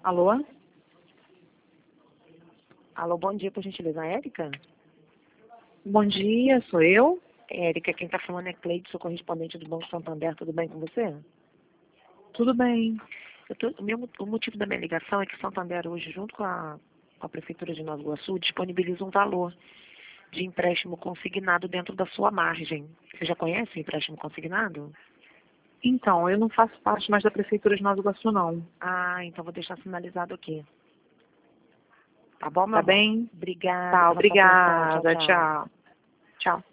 Alô? Alô, bom dia, por gentileza, Érica? Bom dia, sou eu? Érica, quem está falando é Cleide, sou correspondente do Banco Santander, tudo bem com você? Tudo bem. O motivo da minha ligação é que Santander hoje, junto com a Prefeitura de Nova Iguaçu, disponibiliza um valor de empréstimo consignado dentro da sua margem. Você já conhece o empréstimo consignado? Então, eu não faço parte mais da Prefeitura de Nova Iguaçu, não. Ah, então vou deixar sinalizado aqui. Tá bom, meu Tá amor? bem? Obrigada Tá, pela sua atenção. Tchau, obrigada. tchau. Tchau. Tchau.